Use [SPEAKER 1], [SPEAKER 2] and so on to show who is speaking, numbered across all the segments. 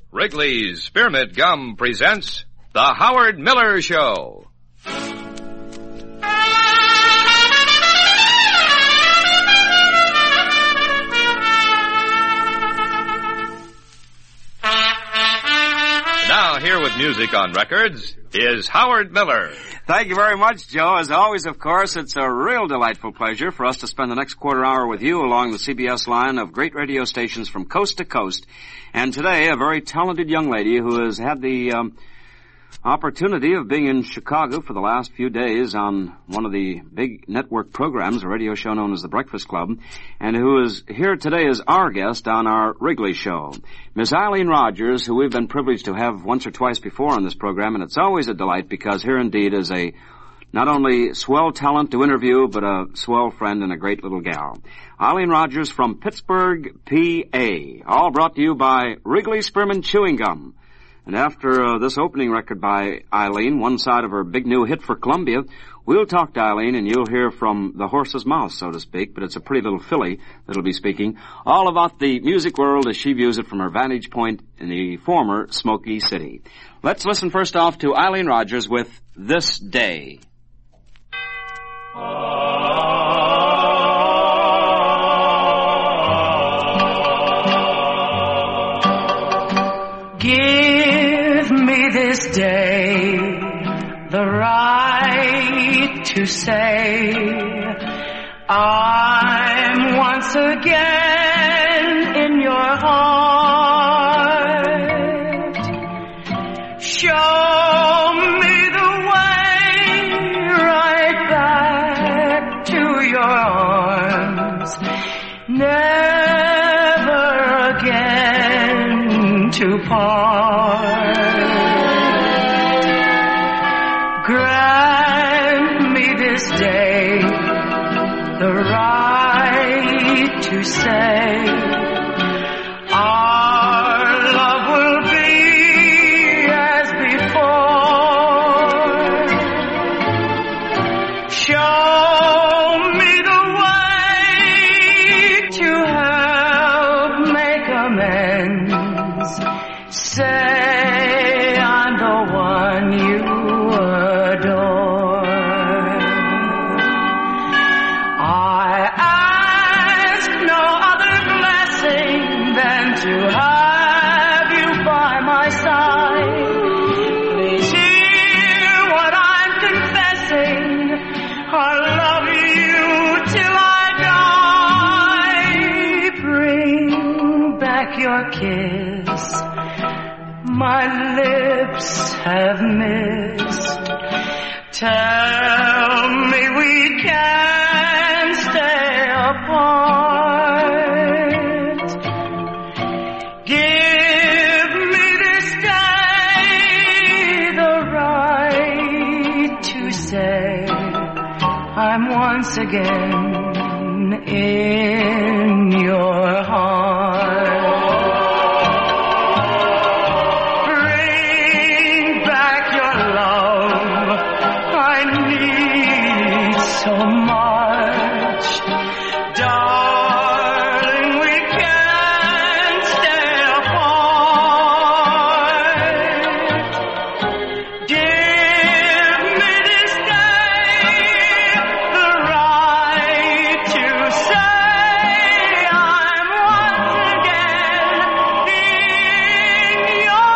[SPEAKER 1] Wrigley's Spearmint Gum presents The Howard Miller Show. Now, here with music on records is Howard Miller.
[SPEAKER 2] Thank you very much, Joe. As always, of course, it's a real delightful pleasure for us to spend the next quarter hour with you along the CBS line of great radio stations from coast to coast. And today, a very talented young lady who has had the opportunity of being in Chicago for the last few days on one of the big network programs, a radio show known as The Breakfast Club, and who is here today as our guest on our Wrigley Show. Miss Eileen Rogers, who we've been privileged to have once or twice before on this program, and it's always a delight because here indeed is a not only swell talent to interview, but a swell friend and a great little gal. Eileen Rogers from Pittsburgh, PA. All brought to you by Wrigley Spearmint Chewing Gum. And after this opening record by Eileen, one side of her big new hit for Columbia, we'll talk to Eileen and you'll hear from the horse's mouth, so to speak, but it's a pretty little filly that'll be speaking, all about the music world as she views it from her vantage point in the former Smoky City. Let's listen first off to Eileen Rogers with This Day.
[SPEAKER 3] Give me this day the right to say I'm once again in your heart. Show me the way right back to your arms. Never again to part. Grant me this day the right to say our love will be as before. Show me the way to help make amends. Say I'm the one you adore. I ask no other blessing than to have you by my side. Please hear what I'm confessing. I'll love you till I die. Bring back your kiss my lips have missed. Tell me we can stay apart. Give me this day the right to say I'm once again in your heart. So much, darling, we can't stay apart. Give me this day the right to say I'm once again in your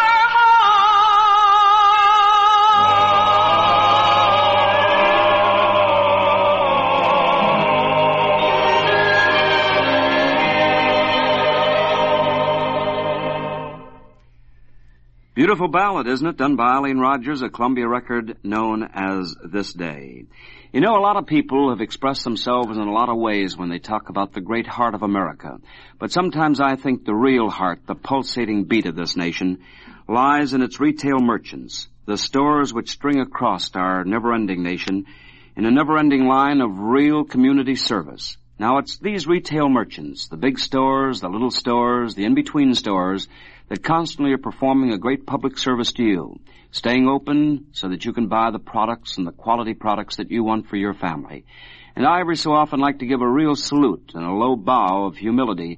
[SPEAKER 2] Beautiful ballad, isn't it? Done by Eileen Rogers, a Columbia record known as This Day. You know, a lot of people have expressed themselves in a lot of ways when they talk about the great heart of America. But sometimes I think the real heart, the pulsating beat of this nation, lies in its retail merchants, the stores which string across our never-ending nation in a never-ending line of real community service. Now, it's these retail merchants, the big stores, the little stores, the in-between stores, that constantly are performing a great public service to you, staying open so that you can buy the products and the quality products that you want for your family. And I every so often like to give a real salute and a low bow of humility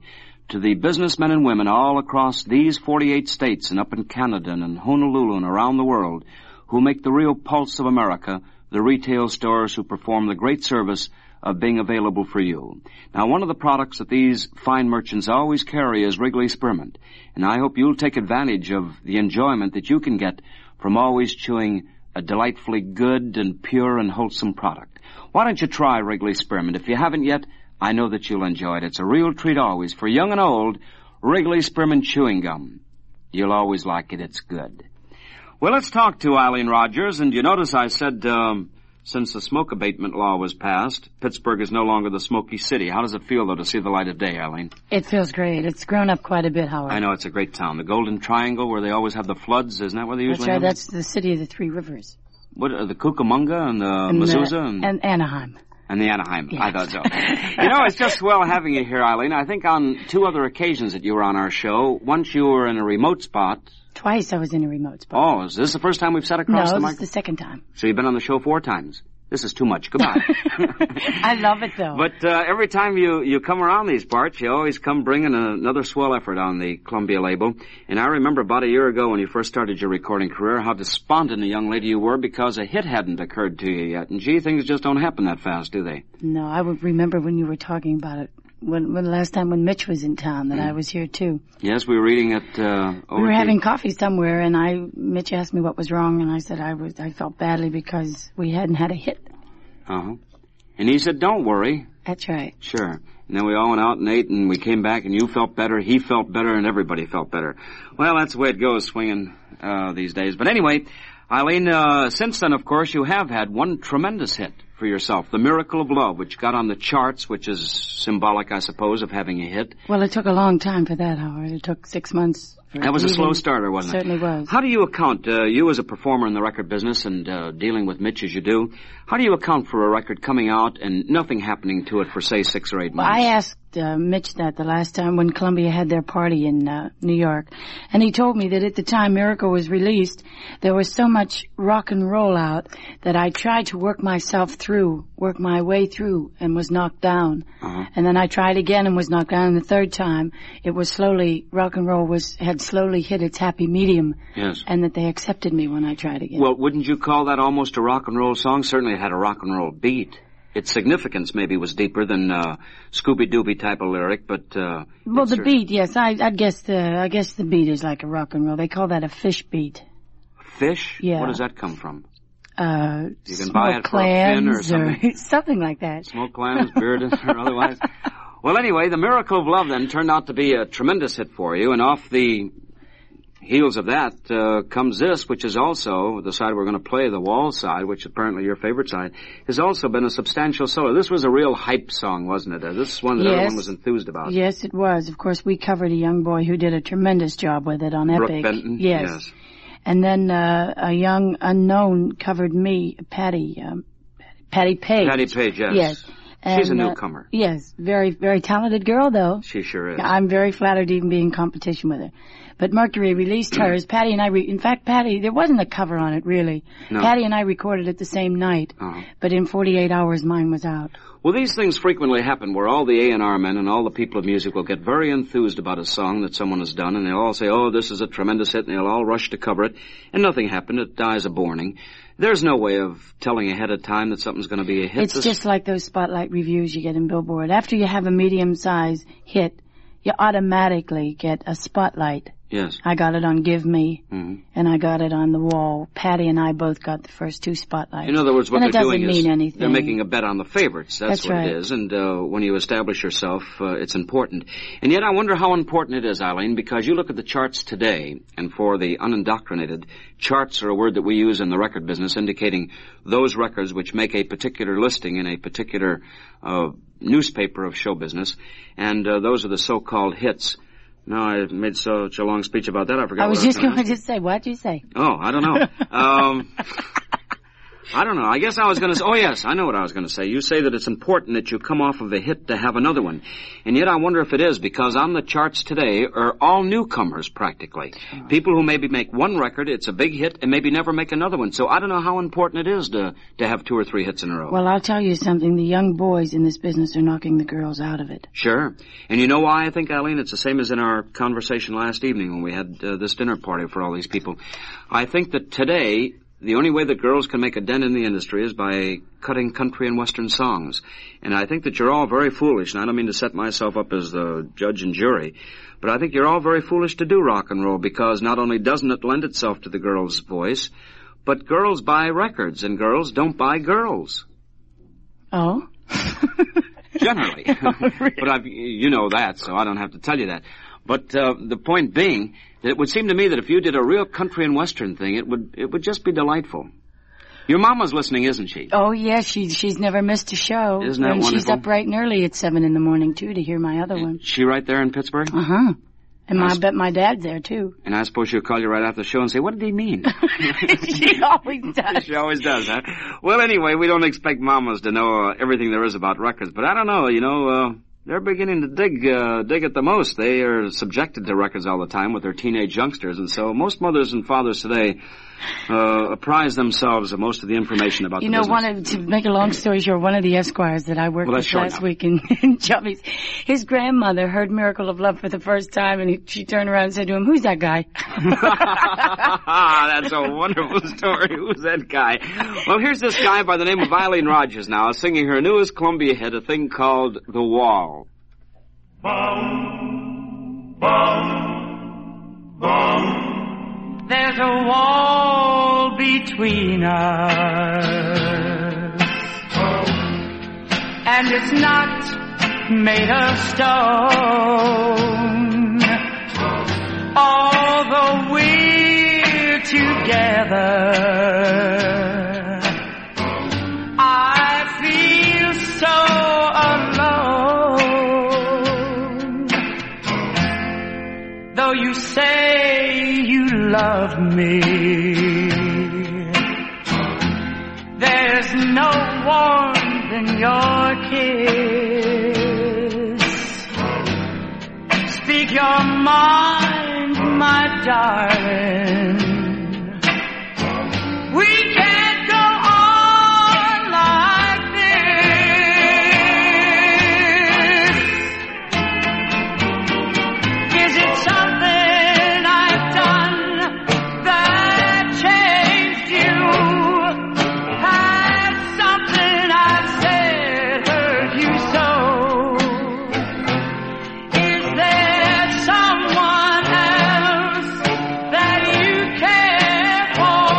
[SPEAKER 2] to the businessmen and women all across these 48 states and up in Canada and Honolulu and around the world who make the real pulse of America, the retail stores who perform the great service of being available for you. Now, one of the products that these fine merchants always carry is Wrigley Spearmint, and I hope you'll take advantage of the enjoyment that you can get from always chewing a delightfully good and pure and wholesome product. Why don't you try Wrigley Spearmint? If you haven't yet, I know that you'll enjoy it. It's a real treat always. For young and old, Wrigley Spearmint Chewing Gum. You'll always like it. It's good. Well, let's talk to Eileen Rogers. And you notice I said, since the smoke abatement law was passed, Pittsburgh is no longer the smoky city. How does it feel, though, to see the light of day, Eileen?
[SPEAKER 4] It feels great. It's grown up quite a bit, Howard.
[SPEAKER 2] I know. It's a great town. The Golden Triangle, where they always have the floods, isn't that where they usually have?
[SPEAKER 4] That's right. That's the city of the Three Rivers.
[SPEAKER 2] What, the Cucamonga and the Mezuzah?
[SPEAKER 4] And Anaheim.
[SPEAKER 2] And the Anaheim.
[SPEAKER 4] Yeah.
[SPEAKER 2] I thought so. You know, it's just swell having you here, Eileen. I think on 2 other occasions that you were on our show, once you were in a remote spot.
[SPEAKER 4] Twice I was in a remote spot.
[SPEAKER 2] Oh, is this the first time we've sat across the mic?
[SPEAKER 4] No, this is the second time.
[SPEAKER 2] So you've been on the show 4 times. This is too much. Goodbye.
[SPEAKER 4] I love it, though.
[SPEAKER 2] But every time you come around these parts, you always come bringing another swell effort on the Columbia label. And I remember about a year ago when you first started your recording career, how despondent a young lady you were because a hit hadn't occurred to you yet. And gee, things just don't happen that fast, do they?
[SPEAKER 4] No, I would remember when you were talking about it. When the last time when Mitch was in town, that I was here too.
[SPEAKER 2] Yes, we were reading it.
[SPEAKER 4] We were having coffee somewhere, and Mitch asked me what was wrong, and I said I felt badly because we hadn't had a hit.
[SPEAKER 2] Uh-huh. And he said, "Don't worry."
[SPEAKER 4] That's right.
[SPEAKER 2] Sure. And then we all went out and ate, and we came back, and you felt better, he felt better, and everybody felt better. Well, that's the way it goes, swinging these days. But anyway, Eileen, since then, of course, you have had one tremendous hit for yourself, The Miracle of Love, which got on the charts, which is symbolic, I suppose, of having a hit.
[SPEAKER 4] Well, it took a long time for that, Howard. It took 6 months.
[SPEAKER 2] That was a slow starter, wasn't it?
[SPEAKER 4] Certainly was.
[SPEAKER 2] How do you account, you as a performer in the record business and dealing with Mitch as you do, how do you account for a record coming out and nothing happening to it for, say, 6 or 8 months?
[SPEAKER 4] Well, I asked Mitch that the last time when Columbia had their party in New York, and he told me that at the time Miracle was released, there was so much rock and roll out that I tried to work my way through, and was knocked down. Uh-huh. And then I tried again and was knocked down, and the third time it was rock and roll had slowly hit its happy medium.
[SPEAKER 2] Yes.
[SPEAKER 4] And that they accepted me when I tried again.
[SPEAKER 2] Well, wouldn't you call that almost a rock and roll song? Certainly it had a rock and roll beat. Its significance maybe was deeper than Scooby-Dooby type of lyric, but
[SPEAKER 4] well, the beat, yes, I guess the beat is like a rock and roll. They call that a fish beat.
[SPEAKER 2] Fish?
[SPEAKER 4] Yeah.
[SPEAKER 2] What does that come from?
[SPEAKER 4] You
[SPEAKER 2] can buy it for a fin or something.
[SPEAKER 4] Something like that.
[SPEAKER 2] Smoked clams, bearded, or otherwise. Well, anyway, The Miracle of Love then turned out to be a tremendous hit for you, and off the heels of that comes this, which is also the side we're going to play, the Wall side, which apparently your favorite side, has also been a substantial seller. This was a real hype song, wasn't it? This is one that everyone was enthused about.
[SPEAKER 4] Yes, it was. Of course, we covered a young boy who did a tremendous job with it on Epic.
[SPEAKER 2] Brooke Benton?
[SPEAKER 4] Yes. And then a young unknown covered me, Patty Page.
[SPEAKER 2] Patty Page, yes.
[SPEAKER 4] Yes. And,
[SPEAKER 2] she's a newcomer.
[SPEAKER 4] Yes, very, very talented girl, though.
[SPEAKER 2] She sure is.
[SPEAKER 4] I'm very flattered to even be in competition with her. But Mercury released hers. Patty and I, in fact, Patty, there wasn't a cover on it, really. No. Patty and I recorded it the same night. Uh-huh. But in 48 hours, mine was out.
[SPEAKER 2] Well, these things frequently happen where all the A&R men and all the people of music will get very enthused about a song that someone has done, and they'll all say, oh, this is a tremendous hit, and they'll all rush to cover it, and nothing happened. It dies a borning. There's no way of telling ahead of time that something's going to be a hit.
[SPEAKER 4] It's just like those spotlight reviews you get in Billboard. After you have a medium-sized hit, you automatically get a spotlight.
[SPEAKER 2] Yes.
[SPEAKER 4] I got it on Give Me, and I got it on The Wall. Patty and I both got the first 2 spotlights.
[SPEAKER 2] In other words, what they're doing is
[SPEAKER 4] anything.
[SPEAKER 2] They're making a bet on the favorites. That's what
[SPEAKER 4] right.
[SPEAKER 2] it is. And when you establish yourself, it's important. And yet I wonder how important it is, Eileen, because you look at the charts today, and for the unindoctrinated, charts are a word that we use in the record business indicating those records which make a particular listing in a particular newspaper of show business, and those are the so-called hits. No, I made such a long speech about that, I forgot
[SPEAKER 4] I was just going to say, what'd you say?
[SPEAKER 2] Oh, I don't know. I don't know. I guess I was going to say... Oh, yes, I know what I was going to say. You say that it's important that you come off of a hit to have another one. And yet I wonder if it is, because on the charts today are all newcomers, practically. People who maybe make one record, it's a big hit, and maybe never make another one. So I don't know how important it is to have 2 or 3 hits in a row.
[SPEAKER 4] Well, I'll tell you something. The young boys in this business are knocking the girls out of it.
[SPEAKER 2] Sure. And you know why I think, Eileen? It's the same as in our conversation last evening when we had this dinner party for all these people. I think that today... the only way that girls can make a dent in the industry is by cutting country and western songs. And I think that you're all very foolish, and I don't mean to set myself up as the judge and jury, but I think you're all very foolish to do rock and roll because not only doesn't it lend itself to the girl's voice, but girls buy records and girls don't buy girls.
[SPEAKER 4] Oh?
[SPEAKER 2] Generally.
[SPEAKER 4] Really?
[SPEAKER 2] But you know that, so I don't have to tell you that. But the point being that it would seem to me that if you did a real country and western thing, it would just be delightful. Your mama's listening, isn't she?
[SPEAKER 4] Oh, yes, she's never missed a show.
[SPEAKER 2] Isn't that wonderful?
[SPEAKER 4] And she's up bright and early at 7 in the morning, too, to hear my other one.
[SPEAKER 2] She right there in Pittsburgh?
[SPEAKER 4] Uh-huh. And I bet my dad's there, too.
[SPEAKER 2] And I suppose she'll call you right after the show and say, what did he mean?
[SPEAKER 4] She always does.
[SPEAKER 2] She always does, huh? Well, anyway, we don't expect mamas to know everything there is about records, but I don't know, they're beginning to dig it the most. They are subjected to records all the time with their teenage youngsters, and so most mothers and fathers today apprise themselves of most of the information about the business.
[SPEAKER 4] To make a long story short, one of the Esquires that I worked with last week in Chubby's, his grandmother heard Miracle of Love for the first time, and she turned around and said to him, "Who's that guy?"
[SPEAKER 2] That's a wonderful story. Who's that guy? Well, here's this guy by the name of Eileen Rogers now, singing her newest Columbia hit, a thing called The Wall.
[SPEAKER 3] Bum, bum, bum. There's a wall between us, and it's not made of stone. Although we're together, I feel so alone. Though you say you love me, there's no warmth in your kiss. Speak your mind, my darling. We can't go on like this. Is it something I've done that changed you? Has something I've said hurt you so? Is there someone else that you care for?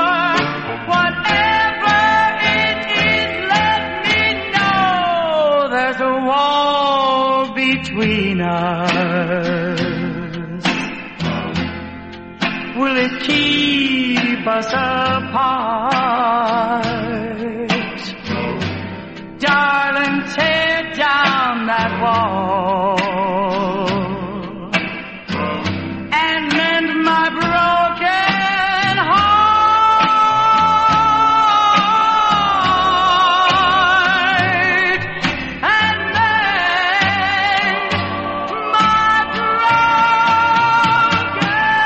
[SPEAKER 3] Whatever it is, let me know. There's a wall between us. Will it keep us apart? Darling, tear down that wall and mend my broken heart and mend my broken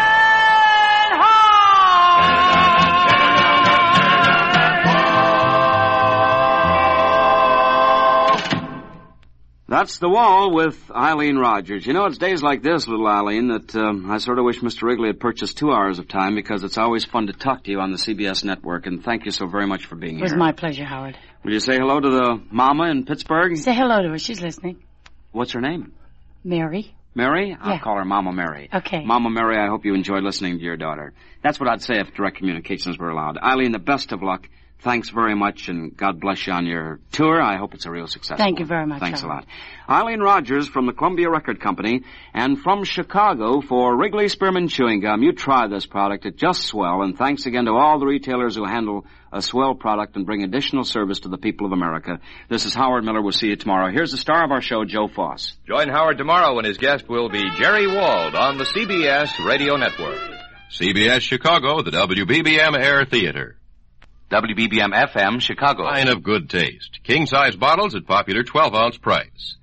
[SPEAKER 2] That's The Wall with Eileen Rogers. You know, it's days like this, little Eileen, that I sort of wish Mr. Wrigley had purchased 2 hours of time because it's always fun to talk to you on the CBS network, and thank you so very much for being here.
[SPEAKER 4] It was my pleasure, Howard.
[SPEAKER 2] Will you say hello to the mama in Pittsburgh?
[SPEAKER 4] Say hello to her. She's listening.
[SPEAKER 2] What's her name?
[SPEAKER 4] Mary.
[SPEAKER 2] Mary? I'll
[SPEAKER 4] Yeah.
[SPEAKER 2] call her Mama Mary.
[SPEAKER 4] Okay.
[SPEAKER 2] Mama Mary, I hope you enjoyed listening to your daughter. That's what I'd say if direct communications were allowed. Eileen, the best of luck. Thanks very much, and God bless you on your tour. I hope it's a real success.
[SPEAKER 4] Thank you very much,
[SPEAKER 2] Thanks
[SPEAKER 4] Howard.
[SPEAKER 2] a lot. Eileen Rogers from the Columbia Record Company, and from Chicago for Wrigley Spearmint Chewing Gum. You try this product. It's just swell, and thanks again to all the retailers who handle a swell product and bring additional service to the people of America. This is Howard Miller. We'll see you tomorrow. Here's the star of our show, Joe Foss.
[SPEAKER 1] Join Howard tomorrow when his guest will be Jerry Wald on the CBS Radio Network.
[SPEAKER 5] CBS Chicago, the WBBM Air Theater. WBBM FM, Chicago.
[SPEAKER 6] Sign of good taste. King-size bottles at popular 12-ounce price.